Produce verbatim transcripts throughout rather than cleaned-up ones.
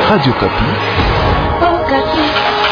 Radio Kapi. Oh, Kapi.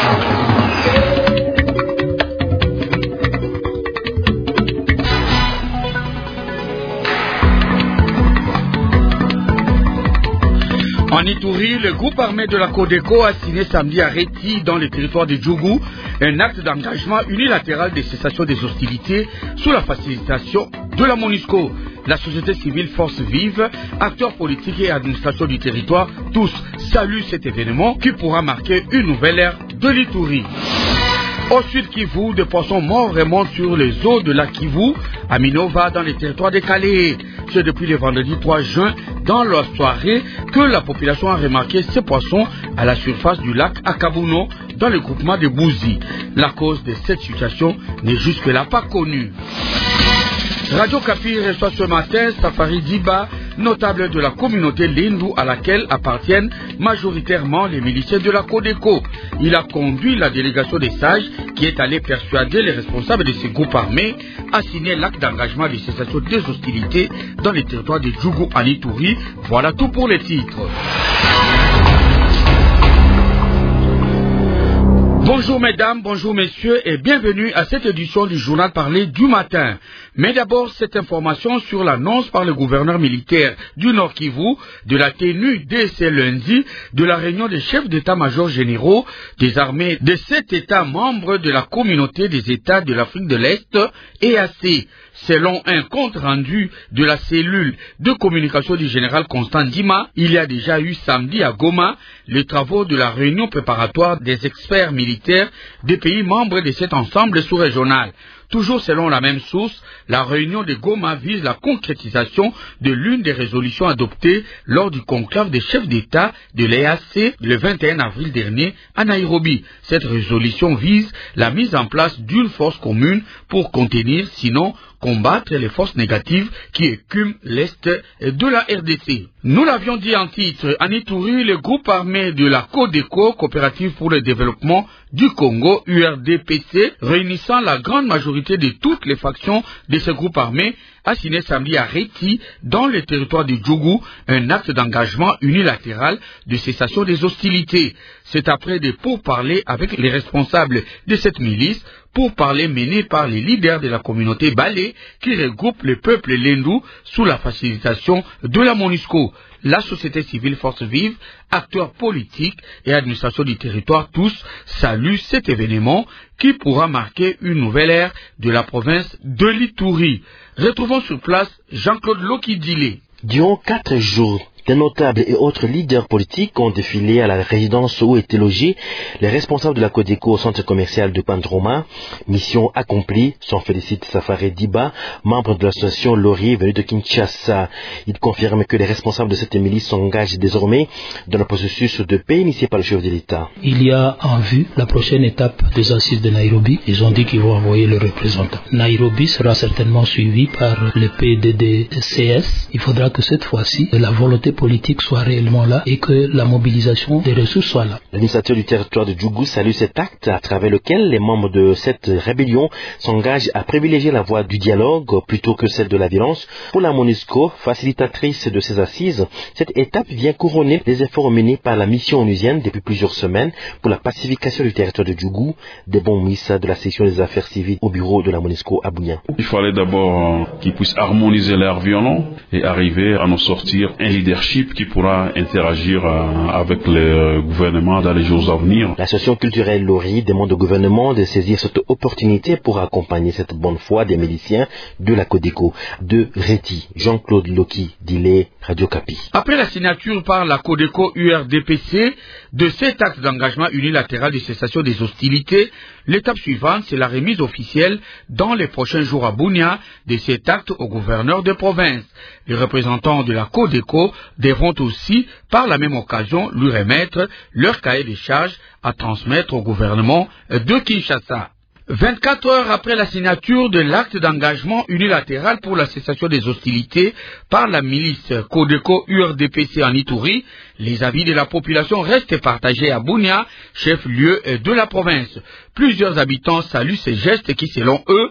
En Ituri, le groupe armé de la Codeco a signé samedi à Reti, dans le territoire de Djougou, un acte d'engagement unilatéral de cessation des hostilités sous la facilitation de la MONUSCO. La société civile, force vive, acteurs politiques et administration du territoire, tous saluent cet événement qui pourra marquer une nouvelle ère de l'Ituri. Au sud Kivu, des poissons morts remontent sur les eaux de la Kivu, à Minova, dans les territoires de Calais. C'est depuis le vendredi trois juin, dans la soirée, que la population a remarqué ces poissons à la surface du lac Akabuno, dans le groupement de Bouzi. La cause de cette situation n'est jusque-là pas connue. Radio Kapi reçoit ce matin Safari Diba, notable de la communauté Lendu à laquelle appartiennent majoritairement les miliciens de la Codeco. Il a conduit la délégation des sages qui est allée persuader les responsables de ces groupes armés à signer l'acte d'engagement de cessation des hostilités dans les territoires de Djougou en Ituri. Voilà tout pour les titres. Bonjour mesdames, bonjour messieurs et bienvenue à cette édition du journal parlé du matin. Mais d'abord, cette information sur l'annonce par le gouverneur militaire du Nord Kivu de la tenue dès ce lundi de la réunion des chefs d'état-major généraux des armées de sept États membres de la communauté des États de l'Afrique de l'Est, E A C. Selon un compte rendu de la cellule de communication du général Constant Dima, il y a déjà eu samedi à Goma les travaux de la réunion préparatoire des experts militaires des pays membres de cet ensemble sous-régional. Toujours selon la même source, la réunion de Goma vise la concrétisation de l'une des résolutions adoptées lors du conclave des chefs d'État de l'E A C le vingt et un avril dernier à Nairobi. Cette résolution vise la mise en place d'une force commune pour contenir, sinon combattre les forces négatives qui écument l'Est de la R D C. Nous l'avions dit en titre, en Ituri, le groupe armé de la Codeco, Coopérative pour le développement du Congo, U R D P C, réunissant la grande majorité de toutes les factions de ce groupe armé, a signé samedi à Reti, dans le territoire de Djougou, un acte d'engagement unilatéral de cessation des hostilités. C'est après des pourparlers avec les responsables de cette milice, pourparlers menés par les leaders de la communauté Balé, qui regroupe le peuple Lendu sous la facilitation de la MONUSCO. La société civile force vive, acteurs politiques et administration du territoire, tous saluent cet événement qui pourra marquer une nouvelle ère de la province de l'Ituri. Retrouvons sur place Jean-Claude Lokidile. Durant quatre jours, des notables et autres leaders politiques ont défilé à la résidence où étaient logés les responsables de la Codeco au centre commercial de Pandroma. Mission accomplie, s'en félicite Safari Diba, membre de l'association Lori venu de Kinshasa. Il confirme que les responsables de cette milice s'engagent désormais dans le processus de paix initié par le chef de l'État. Il y a en vue la prochaine étape des assises de Nairobi. Ils ont dit qu'ils vont envoyer le représentant. Nairobi sera certainement suivi par le P D D C S. Il faudra que cette fois-ci, la volonté politique soit réellement là et que la mobilisation des ressources soit là. L'administrateur du territoire de Djougou salue cet acte à travers lequel les membres de cette rébellion s'engagent à privilégier la voie du dialogue plutôt que celle de la violence. Pour la MONUSCO, facilitatrice de ces assises, cette étape vient couronner les efforts menés par la mission onusienne depuis plusieurs semaines pour la pacification du territoire de Djougou. Des bons missa de la section des affaires civiles au bureau de la MONUSCO à Bounia. Il fallait d'abord qu'ils puissent harmoniser leurs violons et arriver à nous sortir un leadership qui pourra interagir avec le gouvernement dans les jours à venir. L'association culturelle Lori demande au gouvernement de saisir cette opportunité pour accompagner cette bonne foi des miliciens de la Codeco. De Reti, Jean-Claude Loki, Dile, Radio Kapi. Après la signature par la Codeco U R D P C de cet acte d'engagement unilatéral de cessation des hostilités, l'étape suivante, c'est la remise officielle dans les prochains jours à Bounia de cet acte au gouverneur de province. Les représentants de la Codeco devront aussi, par la même occasion, lui remettre leur cahier de charges à transmettre au gouvernement de Kinshasa. vingt-quatre heures après la signature de l'acte d'engagement unilatéral pour la cessation des hostilités par la milice Codeco U R D P C en Ituri, les avis de la population restent partagés à Bounia, chef-lieu de la province. Plusieurs habitants saluent ces gestes qui, selon eux,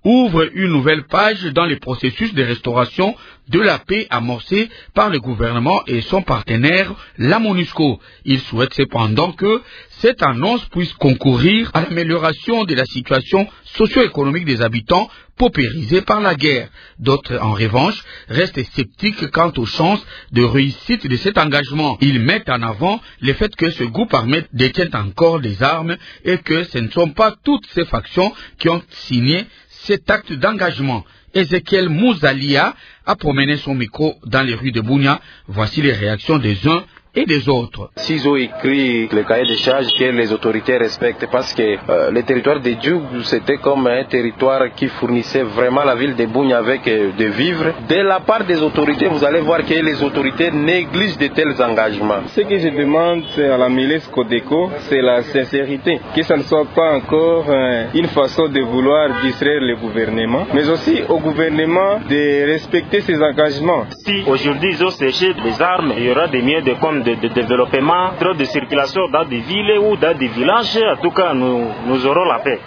ouvre une nouvelle page dans les processus de restauration de la paix amorcés par le gouvernement et son partenaire, la MONUSCO. Il souhaite cependant que cette annonce puisse concourir à l'amélioration de la situation socio-économique des habitants paupérisés par la guerre. D'autres, en revanche, restent sceptiques quant aux chances de réussite de cet engagement. Ils mettent en avant le fait que ce groupe armé détient encore des armes et que ce ne sont pas toutes ces factions qui ont signé cet acte d'engagement. Ezekiel Mouzalia a promené son micro dans les rues de Bunia. Voici les réactions des uns et des autres. S'ils ont écrit le cahier de charges que les autorités respectent, parce que euh, le territoire de Djougou, c'était comme un territoire qui fournissait vraiment la ville de Bunia avec euh, des vivres. De la part des autorités, vous allez voir que les autorités négligent de tels engagements. Ce que je demande à la milice Codeco, c'est la sincérité, que ça ne soit pas encore euh, une façon de vouloir distraire le gouvernement, mais aussi au gouvernement de respecter ses engagements. Si aujourd'hui ils ont séché les armes, il y aura des moyens de compte De, de développement, trop de circulation dans des villes ou dans des villages, en tout cas nous, nous aurons la paix.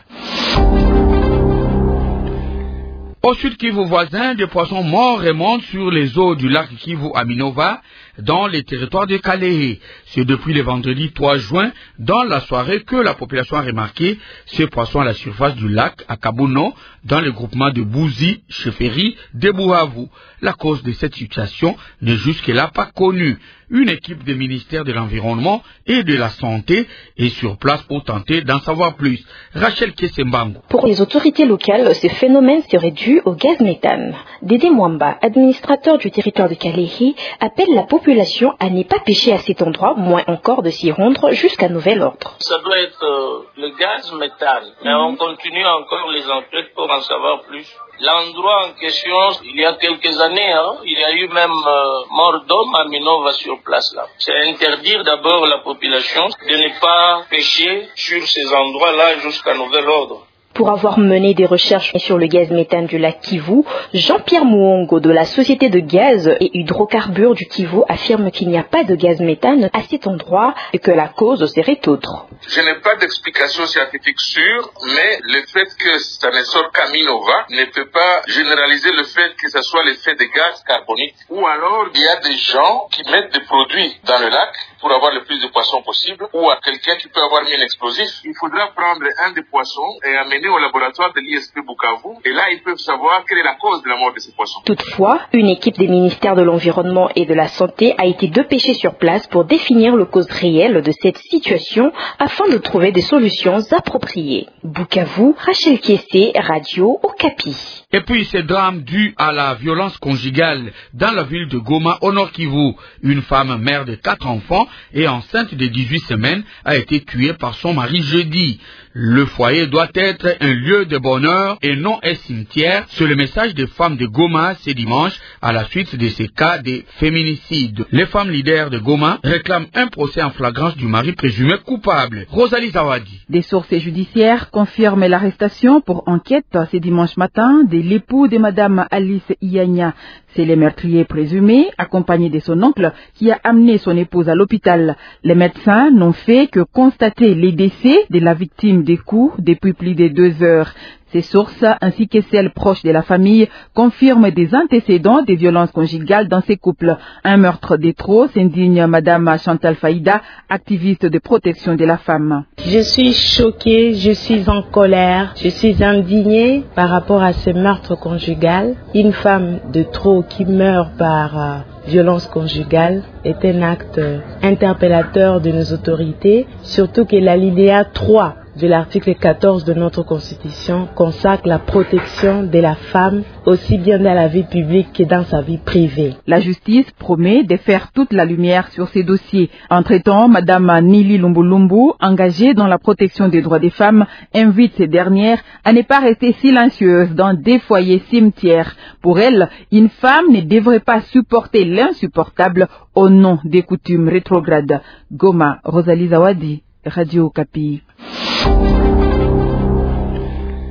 Au sud Kivu voisin, des poissons morts remontent sur les eaux du lac Kivu à Minova, dans les territoires de Kalehe. C'est depuis le vendredi trois juin, dans la soirée, que la population a remarqué ces poissons à la surface du lac à Kabuno, dans le groupement de Bouzi, Cheferi, de Bouhavou. La cause de cette situation n'est jusque-là pas connue. Une équipe des ministères de l'Environnement et de la Santé est sur place pour tenter d'en savoir plus. Rachel Kesembango. Pour les autorités locales, ce phénomène serait dû au gaz méthane. Dédé Mwamba, administrateur du territoire de Kalehe, appelle la population à ne pas pêcher à cet endroit, moins encore de s'y rendre jusqu'à nouvel ordre. Ça doit être euh, le gaz méthane, mais mmh. on continue encore les enquêtes pour en savoir plus. L'endroit en question, il y a quelques années, hein, il y a eu même euh, mort d'homme à Minova sur place là. C'est interdire d'abord la population de ne pas pêcher sur ces endroits-là jusqu'à nouvel ordre. Pour avoir mené des recherches sur le gaz méthane du lac Kivu, Jean-Pierre Mouongo de la Société de gaz et hydrocarbures du Kivu affirme qu'il n'y a pas de gaz méthane à cet endroit et que la cause serait autre. Je n'ai pas d'explication scientifique sûre, mais le fait que ça ne sort qu'à Minova ne peut pas généraliser le fait que ce soit l'effet de gaz carbonique. Ou alors, il y a des gens qui mettent des produits dans le lac pour avoir le plus de poissons possible, ou à quelqu'un qui peut avoir mis un explosif. Il faudra prendre un des poissons et amener au laboratoire de l'I S P Bukavu, et là ils peuvent savoir quelle est la cause de la mort de ces poissons. Toutefois, une équipe des ministères de l'Environnement et de la Santé a été dépêchée sur place pour définir le cause réelle de cette situation afin de trouver des solutions appropriées. Bukavu, Rachel Kessé, Radio Okapi. Et puis ce drame dû à la violence conjugale dans la ville de Goma au Nord Kivu. Une femme mère de quatre enfants et enceinte de dix-huit semaines a été tuée par son mari jeudi. Le foyer doit être un lieu de bonheur et non un cimetière. C'est le message des femmes de Goma ce dimanche à la suite de ces cas de féminicide. Les femmes leaders de Goma réclament un procès en flagrance du mari présumé coupable. Rosalie Zawadi. Des sources judiciaires confirment l'arrestation pour enquête ce dimanche matin de l'époux de Madame Alice Iyanya. C'est le meurtrier présumé, accompagné de son oncle, qui a amené son épouse à l'hôpital. Les médecins n'ont fait que constater les décès de la victime des coups depuis plus de deux heures. Ces sources, ainsi que celles proches de la famille, confirment des antécédents de violences conjugales dans ces couples. Un meurtre de trop, s'indigne Madame Chantal Faïda, activiste de protection de la femme. Je suis choquée, je suis en colère, je suis indignée par rapport à ce meurtre conjugal. Une femme de trop qui meurt par euh, violence conjugale est un acte interpellateur de nos autorités, surtout que l'alinéa trois de l'article quatorze de notre Constitution consacre la protection de la femme aussi bien dans la vie publique que dans sa vie privée. La justice promet de faire toute la lumière sur ces dossiers. Entre-temps, Madame Nili Lumbulumbu, engagée dans la protection des droits des femmes, invite ces dernières à ne pas rester silencieuses dans des foyers cimetières. Pour elle, une femme ne devrait pas supporter l'insupportable au nom des coutumes rétrogrades. Goma, Rosalie Zawadi, Radio Okapi.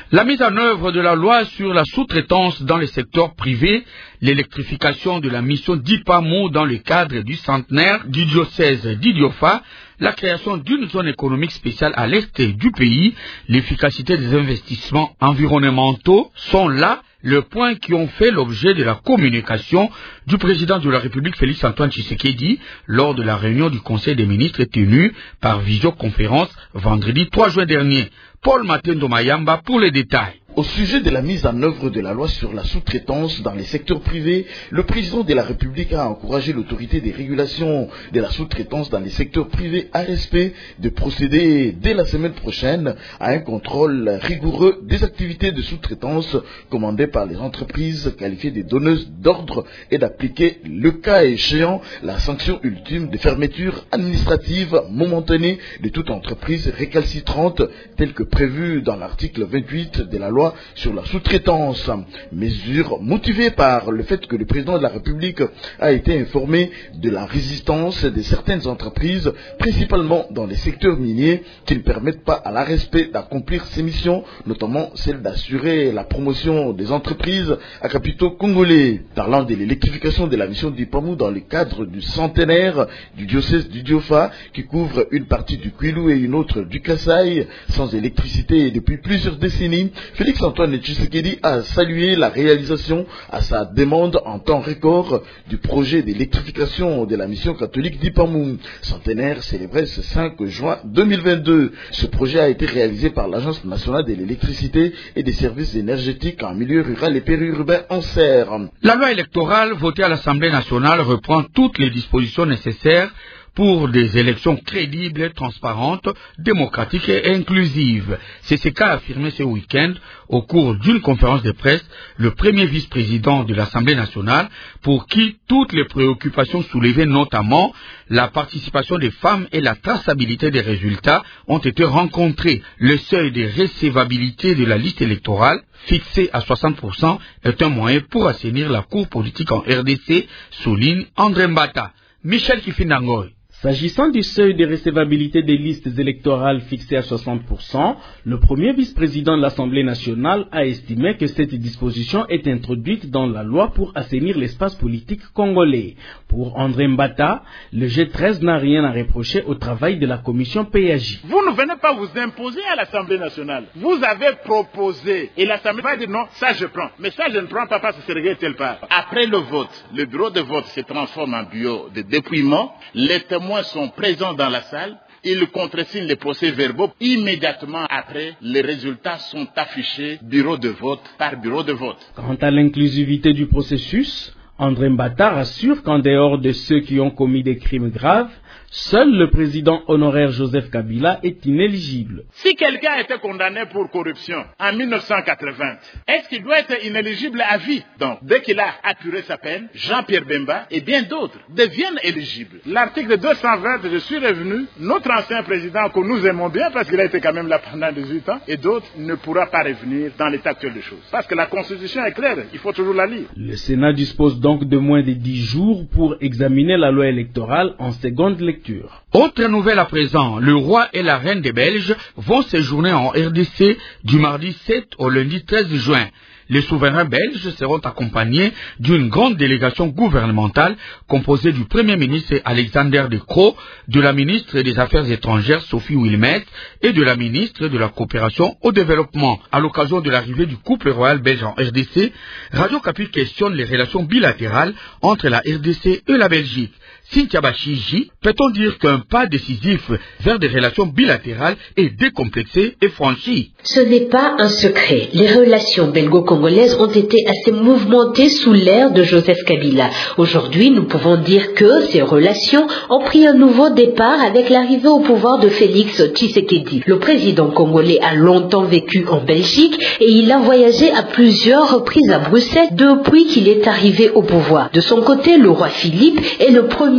La mise en œuvre de la loi sur la sous-traitance dans le secteur privé, l'électrification de la mission d'Ipamo dans le cadre du centenaire du diocèse d'Idiofa, la création d'une zone économique spéciale à l'est du pays, l'efficacité des investissements environnementaux sont là les points qui ont fait l'objet de la communication du président de la République Félix Antoine Tshisekedi lors de la réunion du Conseil des ministres tenue par visioconférence vendredi trois juin dernier. Paul Matendo Mayamba pour les détails. Au sujet de la mise en œuvre de la loi sur la sous-traitance dans les secteurs privés, le président de la République a encouragé l'autorité des régulations de la sous-traitance dans les secteurs privés A R S P de procéder dès la semaine prochaine à un contrôle rigoureux des activités de sous-traitance commandées par les entreprises qualifiées de donneuses d'ordre et d'appliquer, le cas échéant, la sanction ultime de fermeture administrative momentanée de toute entreprise récalcitrante telle que prévue dans l'article vingt-huit de la loi sur la sous-traitance, mesure motivée par le fait que le président de la République a été informé de la résistance de certaines entreprises, principalement dans les secteurs miniers, qui ne permettent pas à l'A R S P d'accomplir ses missions, notamment celle d'assurer la promotion des entreprises à capitaux congolais. Parlant de l'électrification de la mission d'Ipamo dans le cadre du centenaire du diocèse d'Idiofa, qui couvre une partie du Kwilu et une autre du Kasaï, sans électricité depuis plusieurs décennies, Félix Antoine Tshisekedi a salué la réalisation à sa demande en temps record du projet d'électrification de la mission catholique d'Ipamo. Centenaire célébré ce cinq juin deux mille vingt-deux. Ce projet a été réalisé par l'Agence nationale de l'électricité et des services énergétiques en milieu rural et périurbain en serre. La loi électorale votée à l'Assemblée nationale reprend toutes les dispositions nécessaires pour des élections crédibles, transparentes, démocratiques et inclusives. C'est ce qu'a affirmé ce week-end, au cours d'une conférence de presse, le premier vice-président de l'Assemblée nationale, pour qui toutes les préoccupations soulevées, notamment la participation des femmes et la traçabilité des résultats, ont été rencontrées. Le seuil de recevabilité de la liste électorale, fixé à soixante pour cent, est un moyen pour assainir la cour politique en R D C, souligne André Mbata. Michel Kifinangoy. S'agissant du seuil de recevabilité des listes électorales fixé à soixante pour cent, le premier vice-président de l'Assemblée nationale a estimé que cette disposition est introduite dans la loi pour assainir l'espace politique congolais. Pour André Mbata, le G treize n'a rien à reprocher au travail de la commission P A J. Vous ne venez pas vous imposer à l'Assemblée nationale. Vous avez proposé et l'Assemblée va dire non, ça je prends. Mais ça je ne prends pas parce que c'est réglé telle part. Après le vote, le bureau de vote se transforme en bureau de dépouillement. Les témoins sont présents dans la salle, ils contresignent les procès-verbaux. Immédiatement après, les résultats sont affichés bureau de vote par bureau de vote. Quant à l'inclusivité du processus, André Mbata rassure qu'en dehors de ceux qui ont commis des crimes graves, seul le président honoraire Joseph Kabila est inéligible. Si quelqu'un a été condamné pour corruption en mille neuf cent quatre-vingts, est-ce qu'il doit être inéligible à vie? Donc, dès qu'il a apuré sa peine, Jean-Pierre Bemba et bien d'autres deviennent éligibles. L'article deux cent vingt, je suis revenu, notre ancien président que nous aimons bien parce qu'il a été quand même là pendant dix-huit ans, et d'autres ne pourra pas revenir dans l'état actuel des choses. Parce que la Constitution est claire, il faut toujours la lire. Le Sénat dispose donc de moins de dix jours pour examiner la loi électorale en seconde lecture. Autre nouvelle à présent, le roi et la reine des Belges vont séjourner en R D C du mardi sept au lundi treize juin. Les souverains belges seront accompagnés d'une grande délégation gouvernementale composée du Premier ministre Alexander De Croo, de la ministre des Affaires étrangères Sophie Wilmette et de la ministre de la Coopération au développement. À l'occasion de l'arrivée du couple royal belge en R D C, Radio Kapi questionne les relations bilatérales entre la R D C et la Belgique. Cynthia Bachiji, peut-on dire qu'un pas décisif vers des relations bilatérales est décomplexé et franchi? Ce n'est pas un secret. Les relations belgo-congolaises ont été assez mouvementées sous l'ère de Joseph Kabila. Aujourd'hui, nous pouvons dire que ces relations ont pris un nouveau départ avec l'arrivée au pouvoir de Félix Tshisekedi. Le président congolais a longtemps vécu en Belgique et il a voyagé à plusieurs reprises à Bruxelles depuis qu'il est arrivé au pouvoir. De son côté, le roi Philippe est le premier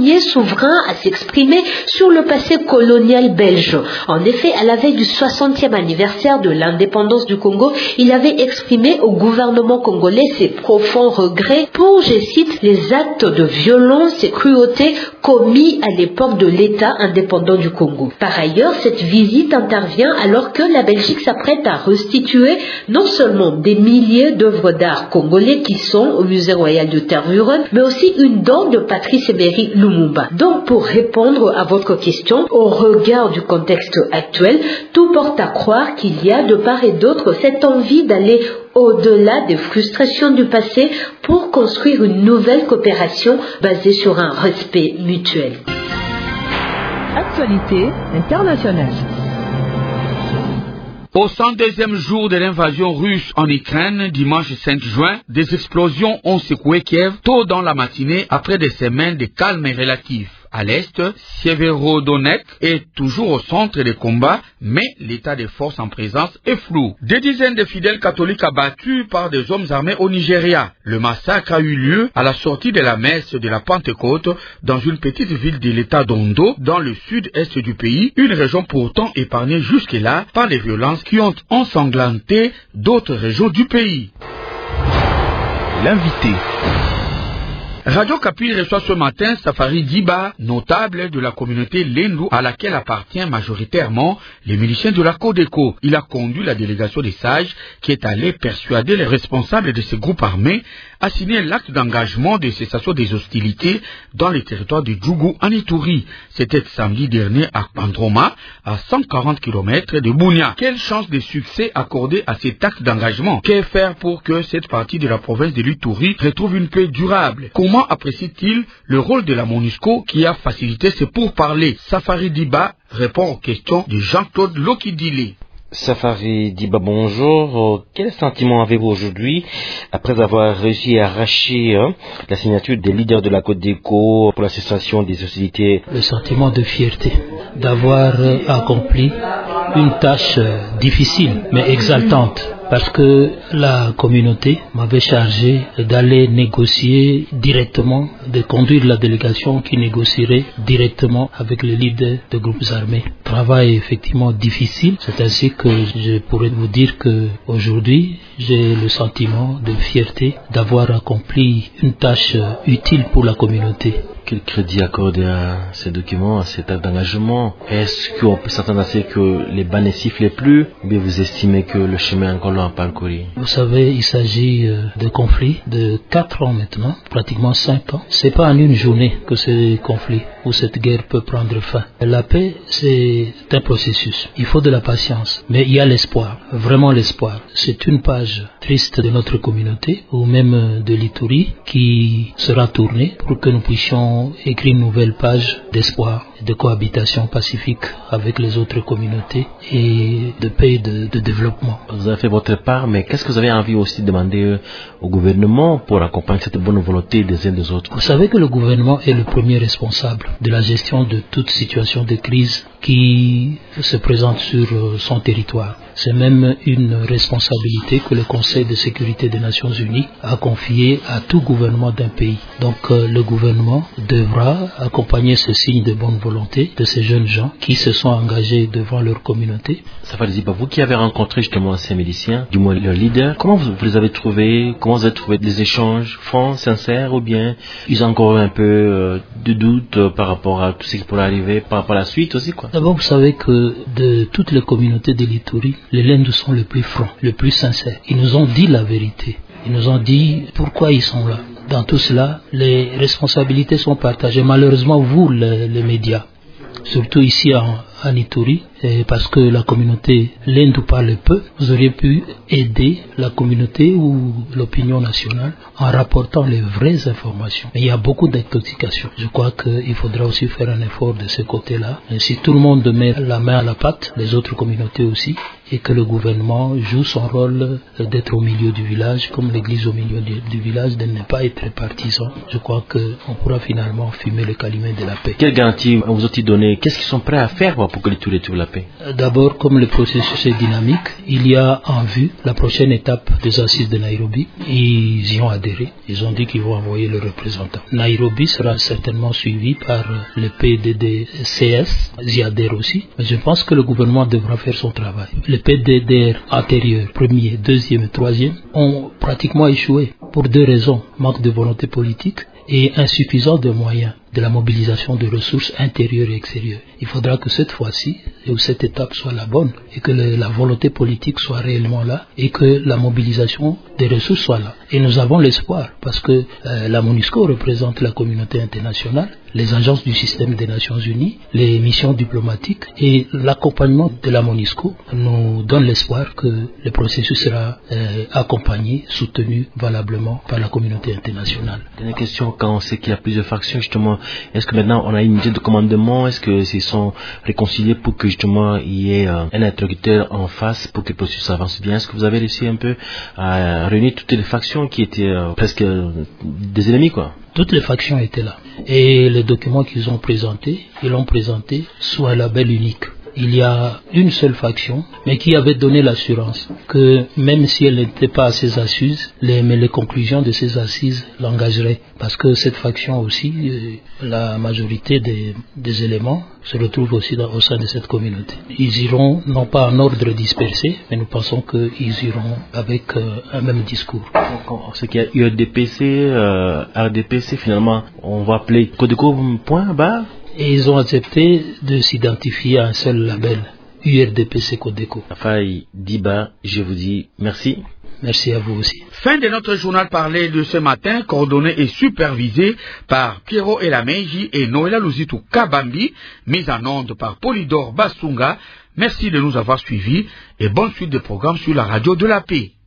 premier souverain à s'exprimer sur le passé colonial belge. En effet, à la veille du soixantième anniversaire de l'indépendance du Congo, il avait exprimé au gouvernement congolais ses profonds regrets pour, je cite, les actes de violence et cruauté commis à l'époque de l'État indépendant du Congo. Par ailleurs, cette visite intervient alors que la Belgique s'apprête à restituer non seulement des milliers d'œuvres d'art congolais qui sont au musée royal de Tervuren, mais aussi une dent de Patrice Emery Lumumba. Donc, pour répondre à votre question, au regard du contexte actuel, tout porte à croire qu'il y a de part et d'autre cette envie d'aller au-delà des frustrations du passé pour construire une nouvelle coopération basée sur un respect mutuel. Actualité internationale. Au cent deuxième jour de l'invasion russe en Ukraine, dimanche cinq juin, des explosions ont secoué Kiev tôt dans la matinée après des semaines de calme relatif. À l'est, Severodonetsk est toujours au centre des combats, mais l'état des forces en présence est flou. Des dizaines de fidèles catholiques abattus par des hommes armés au Nigeria. Le massacre a eu lieu à la sortie de la messe de la Pentecôte dans une petite ville de l'état d'Ondo, dans le sud-est du pays, une région pourtant épargnée jusque-là par les violences qui ont ensanglanté d'autres régions du pays. L'invité. Radio Kapi reçoit ce matin Safari Diba, notable de la communauté Lendu à laquelle appartient majoritairement les miliciens de la Codeco. Il a conduit la délégation des sages qui est allée persuader les responsables de ces groupes armés à signer l'acte d'engagement de cessation des hostilités dans les territoires de Djougou en Ituri. C'était samedi dernier à Pandroma, à cent quarante kilomètres de Bunia. Quelle chance de succès accorder à cet acte d'engagement? Que faire pour que cette partie de la province de l'Ituri retrouve une paix durable? Comment apprécie-t-il le rôle de la MONUSCO qui a facilité ces pourparlers? Safari Diba répond aux questions de Jean-Claude Lokidile. Safari Diba, bonjour. Quel sentiment avez-vous aujourd'hui après avoir réussi à arracher hein, la signature des leaders de la Codeco pour la cessation des hostilités? Le sentiment de fierté d'avoir accompli une tâche difficile mais exaltante. Parce que la communauté m'avait chargé d'aller négocier directement, de conduire la délégation qui négocierait directement avec les leaders de groupes armés. Travail effectivement difficile, c'est ainsi que je pourrais vous dire que aujourd'hui j'ai le sentiment de fierté d'avoir accompli une tâche utile pour la communauté. Quel crédit accorder à ces documents, à cet acte d'engagement? Est-ce qu'on peut s'attendre à ce que les balles ne sifflent plus, ou bien vous estimez que le chemin est encore long à parcourir? Vous savez, il s'agit de conflits de quatre ans maintenant, pratiquement cinq ans. C'est pas en une journée que ces conflits ou cette guerre peut prendre fin. La paix, c'est un processus. Il faut de la patience, mais il y a l'espoir, vraiment l'espoir. C'est une page triste de notre communauté, ou même de l'Ituri, qui sera tournée pour que nous puissions écrire une nouvelle page d'espoir, de cohabitation pacifique avec les autres communautés et de paix et de, de développement. Vous avez fait votre part, mais qu'est-ce que vous avez envie aussi de demander au gouvernement pour accompagner cette bonne volonté des uns des autres? Vous savez que le gouvernement est le premier responsable de la gestion de toute situation de crise qui se présente sur son territoire. C'est même une responsabilité que le Conseil de sécurité des Nations Unies a confiée à tout gouvernement d'un pays. Donc euh, le gouvernement devra accompagner ce signe de bonne volonté de ces jeunes gens qui se sont engagés devant leur communauté. Safari Diba, vous qui avez rencontré justement ces miliciens, du moins leurs leaders, comment vous, vous les avez trouvés? Comment vous avez trouvé des échanges francs, sincères, ou bien ils ont encore un peu euh, de doute euh, par rapport à tout ce qui pourrait arriver, par rapport à la suite aussi, quoi? D'abord, vous savez que de toutes les communautés de l'Ituri, les Lendus sont les plus francs, les plus sincères. Ils nous ont dit la vérité. Ils nous ont dit pourquoi ils sont là. Dans tout cela, les responsabilités sont partagées. Malheureusement, vous, les, les médias, surtout ici en, en Ituri, et parce que la communauté Lendu parle peu, vous auriez pu aider la communauté ou l'opinion nationale en rapportant les vraies informations. Mais il y a beaucoup d'intoxication. Je crois qu'il faudra aussi faire un effort de ce côté-là. Et si tout le monde met la main à la pâte, les autres communautés aussi, et que le gouvernement joue son rôle d'être au milieu du village, comme l'église au milieu du village, de ne pas être partisan, je crois qu'on pourra finalement fumer le calumet de la paix. Quelle garantie vous ont-ils donné? Qu'est-ce qu'ils sont prêts à faire pour pour que le tout retrouve la paix? D'abord, comme le processus est dynamique, il y a en vue la prochaine étape des assises de Nairobi. Ils y ont adhéré. Ils ont dit qu'ils vont envoyer le représentant. Nairobi sera certainement suivi par le P D D C S. Ils y adhèrent aussi. Mais je pense que le gouvernement devra faire son travail. Les P D D R antérieurs, premier, deuxième et troisième, ont pratiquement échoué pour deux raisons. Manque de volonté politique et insuffisance de moyens, de la mobilisation de ressources intérieures et extérieures. Il faudra que cette fois-ci, ou cette étape soit la bonne, et que le, la volonté politique soit réellement là, et que la mobilisation des ressources soit là. Et nous avons l'espoir, parce que euh, la MONUSCO représente la communauté internationale, les agences du système des Nations Unies, les missions diplomatiques, et l'accompagnement de la MONUSCO nous donne l'espoir que le processus sera euh, accompagné, soutenu valablement par la communauté internationale. Dernière question, quand on sait qu'il y a plusieurs factions, justement, est-ce que maintenant on a une unité de commandement? Est-ce que s'ils sont réconciliés pour que justement il y ait euh, un interlocuteur en face pour que le processus avance bien? Est-ce que vous avez réussi un peu à réunir toutes les factions qui étaient euh, presque euh, des ennemis, quoi? Toutes les factions étaient là. Et les documents qu'ils ont présentés, ils l'ont présenté sous un label unique. Il y a une seule faction, mais qui avait donné l'assurance que même si elle n'était pas à ces assises, les, mais les conclusions de ces assises l'engageraient. Parce que cette faction aussi, euh, la majorité des, des éléments se retrouvent aussi dans, au sein de cette communauté. Ils iront, non pas en ordre dispersé, mais nous pensons qu'ils iront avec euh, un même discours. Donc, ce qu'il y a U R D P C, euh, R D P C, finalement, on va appeler Codeco point bas. Et ils ont accepté de s'identifier à un seul label, U R D P C Codeco. Faye Diba, je vous dis merci. Merci à vous aussi. Fin de notre journal parlé de ce matin, coordonné et supervisé par Piero Elameji et Noëlla Luzitu Kabambi, mise en onde par Polydor Basunga. Merci de nous avoir suivis et bonne suite de programmes sur la radio de la paix.